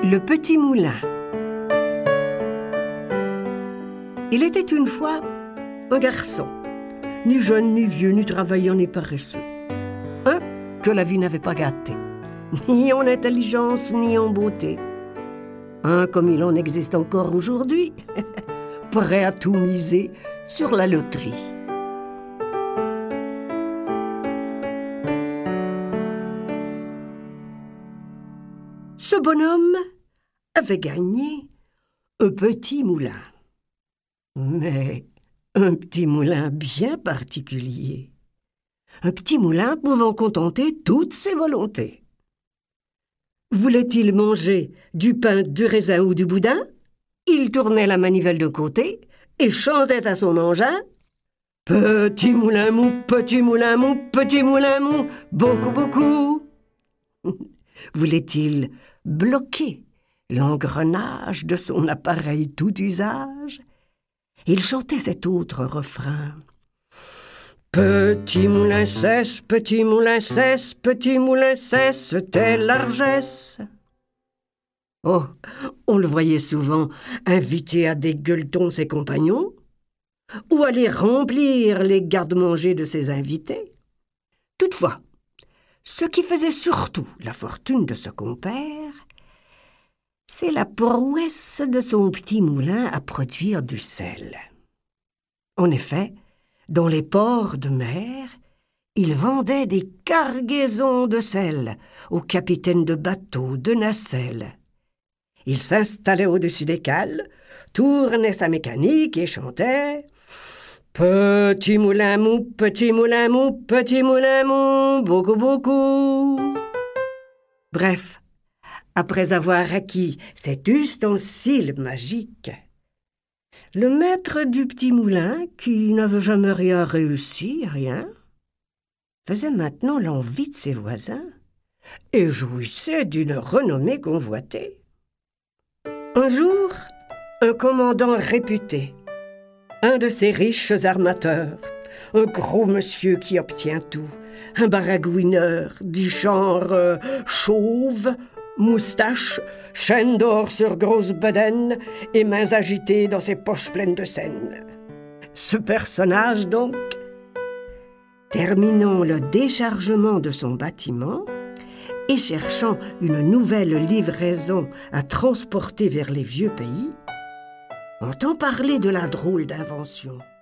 Le petit moulin. Il était une fois un garçon, ni jeune, ni vieux, ni travaillant, ni paresseux. Un que la vie n'avait pas gâté, ni en intelligence, ni en beauté. Un comme il en existe encore aujourd'hui, prêt à tout miser sur la loterie. Ce bonhomme avait gagné un petit moulin. Mais un petit moulin bien particulier. Un petit moulin pouvant contenter toutes ses volontés. Voulait-il manger du pain, du raisin ou du boudin? Il tournait la manivelle de côté et chantait à son engin: petit moulin mou, petit moulin mou, petit moulin mou, beaucoup, beaucoup. Voulait-il bloquer l'engrenage de son appareil tout usage? Il chantait cet autre refrain: petit moulin cesse, petit moulin cesse, petit moulin cesse tes largesses. Oh, on le voyait souvent inviter à des gueuletons ses compagnons, ou aller remplir les garde-manger de ses invités. Toutefois, ce qui faisait surtout la fortune de ce compère, c'est la prouesse de son petit moulin à produire du sel. En effet, dans les ports de mer, il vendait des cargaisons de sel aux capitaines de bateaux, de nacelles. Il s'installait au-dessus des cales, tournait sa mécanique et chantait: petit moulin mou, petit moulin mou, petit moulin mou, beaucoup, beaucoup. Bref, après avoir acquis cet ustensile magique, le maître du petit moulin, qui n'avait jamais rien réussi, faisait maintenant l'envie de ses voisins et jouissait d'une renommée convoitée. Un jour, un commandant réputé, un de ces riches armateurs, un gros monsieur qui obtient tout, un baragouineur du genre chauve, moustache, chaîne d'or sur grosse bedaine et mains agitées dans ses poches pleines de scènes. Ce personnage, donc, terminant le déchargement de son bâtiment et cherchant une nouvelle livraison à transporter vers les vieux pays, entend parler de la drôle d'invention.